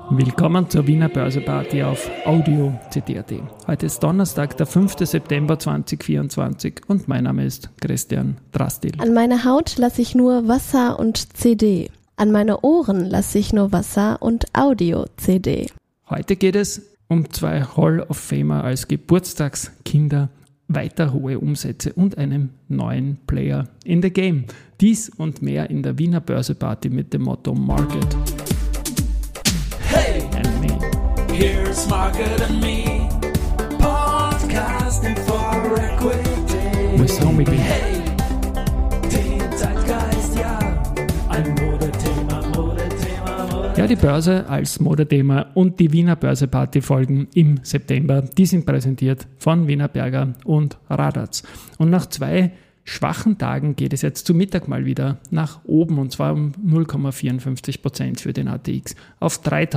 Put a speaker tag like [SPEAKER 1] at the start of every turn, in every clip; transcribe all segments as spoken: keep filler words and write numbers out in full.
[SPEAKER 1] Willkommen zur Wiener Börseparty auf Audio C D A T. Heute ist Donnerstag, der fünfte September zweitausendvierundzwanzig und mein Name ist Christian Drastil.
[SPEAKER 2] An meine Haut lasse ich nur Wasser und C D. An meine Ohren lasse ich nur Wasser und Audio-C D.
[SPEAKER 1] Heute geht es um zwei Hall of Famer als Geburtstagskinder, weiter hohe Umsätze und einen neuen Player in the Game. Dies und mehr in der Wiener Börseparty mit dem Motto Market.
[SPEAKER 3] Hey,
[SPEAKER 1] and me.
[SPEAKER 3] Here's Market and Me, podcasting for equity.
[SPEAKER 1] With Homie B.
[SPEAKER 3] Hey, den Zeitgeist, ja, ein Modethema, Modethema, Modethema.
[SPEAKER 1] Ja, die Börse als Modethema und die Wiener Börseparty folgen im September. Die sind präsentiert von Wienerberger und Radatz. Und nach zwei schwachen Tagen geht es jetzt zu Mittag mal wieder nach oben, und zwar um null Komma vierundfünfzig Prozent für den A T X auf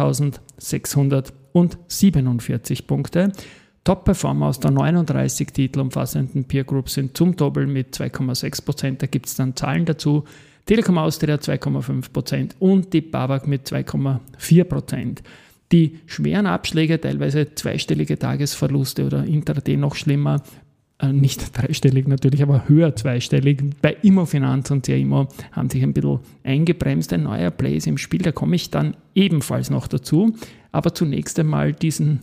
[SPEAKER 1] dreitausendsechshundertsiebenundvierzig Punkte. Top-Performer aus der neununddreißig Titel umfassenden Peer Group sind zum Doppel mit zwei Komma sechs Prozent. Da gibt es dann Zahlen dazu. Telekom Austria zwei Komma fünf Prozent und die BAWAG mit zwei Komma vier Prozent. Die schweren Abschläge, teilweise zweistellige Tagesverluste oder Intraday noch schlimmer, nicht dreistellig natürlich, aber höher zweistellig. Bei Immofinanz und C A Immo haben sich ein bisschen eingebremst. Ein neuer Play ist im Spiel, da komme ich dann ebenfalls noch dazu. Aber zunächst einmal diesen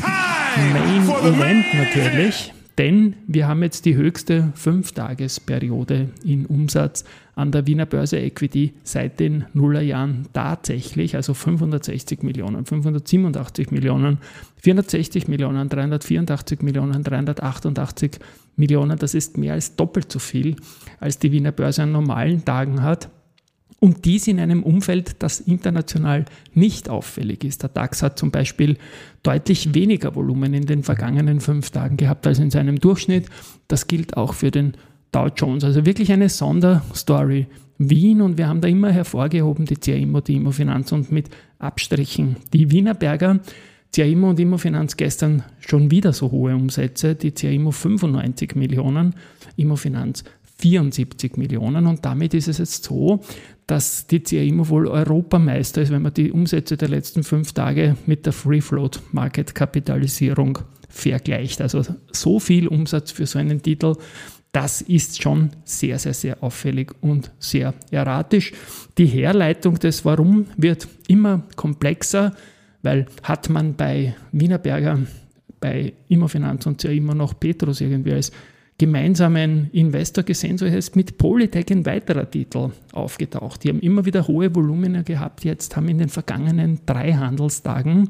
[SPEAKER 1] Main Event natürlich, denn wir haben jetzt die höchste fünf-Tages-Periode in Umsatz an der Wiener Börse Equity seit den Nullerjahren tatsächlich, also fünfhundertsechzig Millionen, fünfhundertsiebenundachtzig Millionen, vierhundertsechzig Millionen, dreihundertvierundachtzig Millionen, dreihundertachtundachtzig Millionen. Das ist mehr als doppelt so viel, als die Wiener Börse an normalen Tagen hat. Und dies in einem Umfeld, das international nicht auffällig ist. Der DAX hat zum Beispiel deutlich weniger Volumen in den vergangenen fünf Tagen gehabt als in seinem Durchschnitt. Das gilt auch für den Dow Jones. Also wirklich eine Sonderstory Wien, und wir haben da immer hervorgehoben die C A Immo, die Immofinanz und mit Abstrichen die Wienerberger. C A Immo und Immofinanz gestern schon wieder so hohe Umsätze. Die C A Immo fünfundneunzig Millionen, Immofinanz vierundsiebzig Millionen, und damit ist es jetzt so, dass die C A Immo wohl Europameister ist, wenn man die Umsätze der letzten fünf Tage mit der Free Float Market Kapitalisierung vergleicht. Also so viel Umsatz für so einen Titel, das ist schon sehr, sehr, sehr auffällig und sehr erratisch. Die Herleitung des Warum wird immer komplexer, weil hat man bei Wienerberger, bei Immofinanz und C A Immo noch Petrus irgendwie als gemeinsamen Investor gesehen, so heißt mit Polytech ein weiterer Titel aufgetaucht. Die haben immer wieder hohe Volumina gehabt, jetzt haben in den vergangenen drei Handelstagen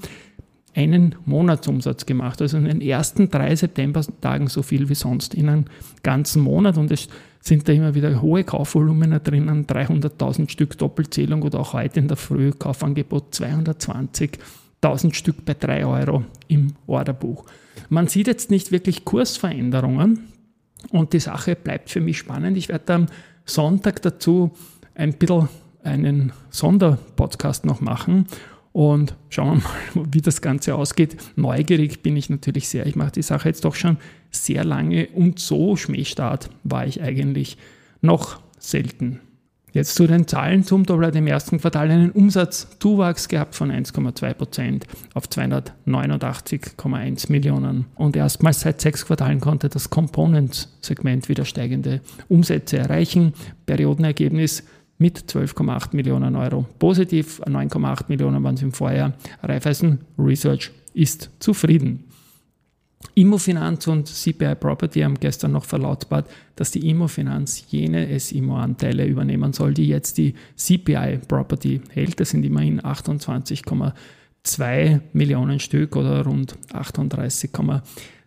[SPEAKER 1] einen Monatsumsatz gemacht, also in den ersten drei Septembertagen so viel wie sonst in einem ganzen Monat, und es sind da immer wieder hohe Kaufvolumina drinnen, dreihunderttausend Stück Doppelzählung oder auch heute in der Früh Kaufangebot zweihundertzwanzigtausend Stück bei drei Euro im Orderbuch. Man sieht jetzt nicht wirklich Kursveränderungen, und die Sache bleibt für mich spannend. Ich werde am Sonntag dazu ein bisschen einen Sonderpodcast noch machen und schauen wir mal, wie das Ganze ausgeht. Neugierig bin ich natürlich sehr. Ich mache die Sache jetzt doch schon sehr lange, und so Schmähstart war ich eigentlich noch selten. Jetzt zu den Zahlen. Zumtobel hat im ersten Quartal einen Umsatzzuwachs gehabt von eins Komma zwei Prozent auf zweihundertneunundachtzig Komma eins Millionen. Und erstmals seit sechs Quartalen konnte das Components-Segment wieder steigende Umsätze erreichen. Periodenergebnis mit zwölf Komma acht Millionen Euro positiv, neun Komma acht Millionen waren es im Vorjahr. Raiffeisen Research ist zufrieden. Immofinanz und C P I Property haben gestern noch verlautbart, dass die Immofinanz jene S I M O-Anteile übernehmen soll, die jetzt die C P I Property hält. Das sind immerhin achtundzwanzig Komma zwei Millionen Stück oder rund achtunddreißig Komma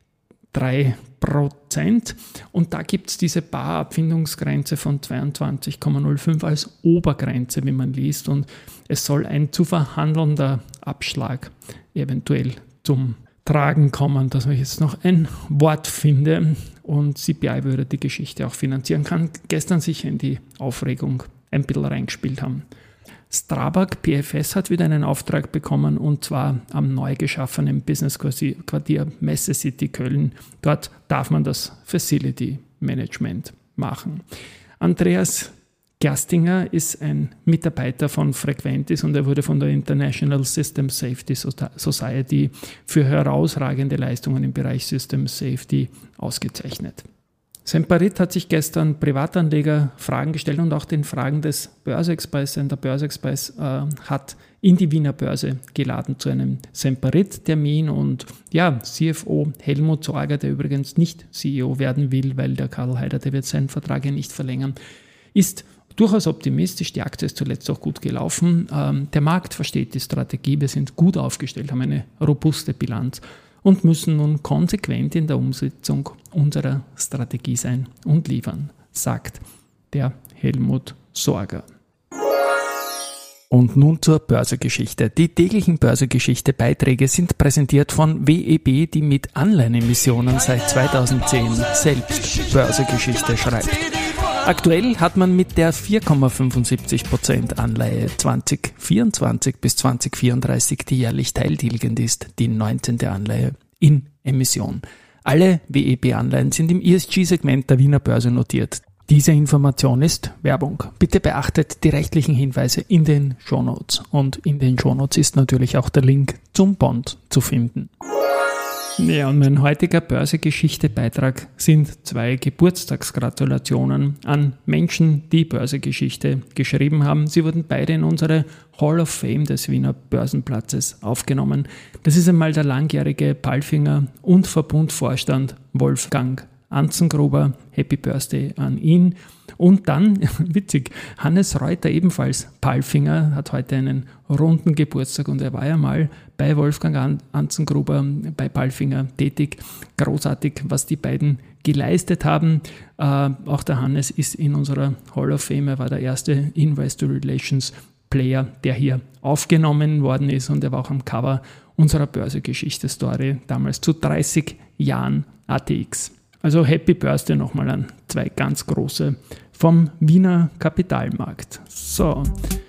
[SPEAKER 1] drei Prozent. Und da gibt es diese Barabfindungsgrenze von zweiundzwanzig Komma null fünf als Obergrenze, wie man liest. Und es soll ein zu verhandelnder Abschlag eventuell zum Tragen kommen, dass ich jetzt noch ein Wort finde, und C P I würde die Geschichte auch finanzieren, kann gestern sicher in die Aufregung ein bisschen reingespielt haben. Strabag P F S hat wieder einen Auftrag bekommen, und zwar am neu geschaffenen Business-Quartier Messe City Köln. Dort darf man das Facility Management machen. Andreas Gerstinger ist ein Mitarbeiter von Frequentis und er wurde von der International System Safety Society für herausragende Leistungen im Bereich System Safety ausgezeichnet. Semperit hat sich gestern Privatanleger Fragen gestellt und auch den Fragen des Börse-Express. Der Börse-Express äh, hat in die Wiener Börse geladen zu einem Semperit-Termin und ja, C F O Helmut Sorger, der übrigens nicht C E O werden will, weil der Karl Haider, der wird seinen Vertrag ja nicht verlängern, ist durchaus optimistisch. Die Aktie ist zuletzt auch gut gelaufen. Ähm, der Markt versteht die Strategie. Wir sind gut aufgestellt, haben eine robuste Bilanz und müssen nun konsequent in der Umsetzung unserer Strategie sein und liefern, sagt der Helmut Sorger. Und nun zur Börsegeschichte. Die täglichen Börsegeschichte-Beiträge sind präsentiert von W E B, die mit Anleihenemissionen seit zweitausendzehn selbst Börsegeschichte schreibt. Aktuell hat man mit der vier Komma fünfundsiebzig Prozent Anleihe zwanzig vierundzwanzig bis zwanzig vierunddreißig, die jährlich teiltilgend ist, die neunzehnte Anleihe in Emission. Alle W E B-Anleihen sind im E S G-Segment der Wiener Börse notiert. Diese Information ist Werbung. Bitte beachtet die rechtlichen Hinweise in den Shownotes. Und in den Shownotes ist natürlich auch der Link zum Bond zu finden. Ja, und mein heutiger Börsegeschichte-Beitrag sind zwei Geburtstagsgratulationen an Menschen, die Börsegeschichte geschrieben haben. Sie wurden beide in unsere Hall of Fame des Wiener Börsenplatzes aufgenommen. Das ist einmal der langjährige Palfinger und Verbundvorstand Wolfgang Anzengruber, Happy Birthday an ihn. Und dann, witzig, Hannes Reuter, ebenfalls Palfinger, hat heute einen runden Geburtstag und er war ja mal bei Wolfgang Anzengruber, bei Palfinger tätig. Großartig, was die beiden geleistet haben. Äh, auch der Hannes ist in unserer Hall of Fame, er war der erste Investor Relations Player, der hier aufgenommen worden ist und er war auch am Cover unserer Börsegeschichte-Story, damals zu dreißig Jahren A T X. Also Happy Birthday nochmal an zwei ganz große vom Wiener Kapitalmarkt. So,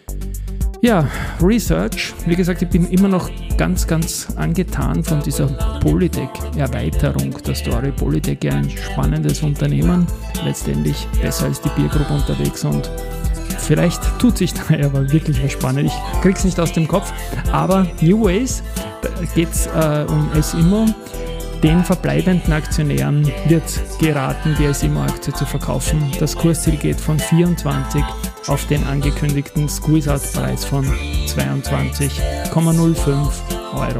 [SPEAKER 1] ja, Research. Wie gesagt, ich bin immer noch ganz, ganz angetan von dieser Polytech-Erweiterung der Story. Polytech ja ein spannendes Unternehmen, letztendlich besser als die Peer Group unterwegs und vielleicht tut sich da aber wirklich was Spannendes. Ich krieg's nicht aus dem Kopf, aber New Ways, da geht's äh, um S I M O. Den verbleibenden Aktionären wird geraten, die S I M O-Aktie zu verkaufen. Das Kursziel geht von vierundzwanzig auf den angekündigten Squeeze-Out-Preis von zweiundzwanzig Komma null fünf Euro.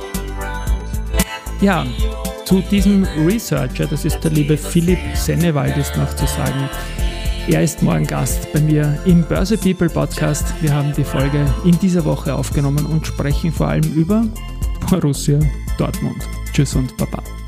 [SPEAKER 1] Ja, zu diesem Researcher, das ist der liebe Philipp Sennewald, ist noch zu sagen. Er ist morgen Gast bei mir im Börse People Podcast. Wir haben die Folge in dieser Woche aufgenommen und sprechen vor allem über Borussia Dortmund. Tschüss und Baba.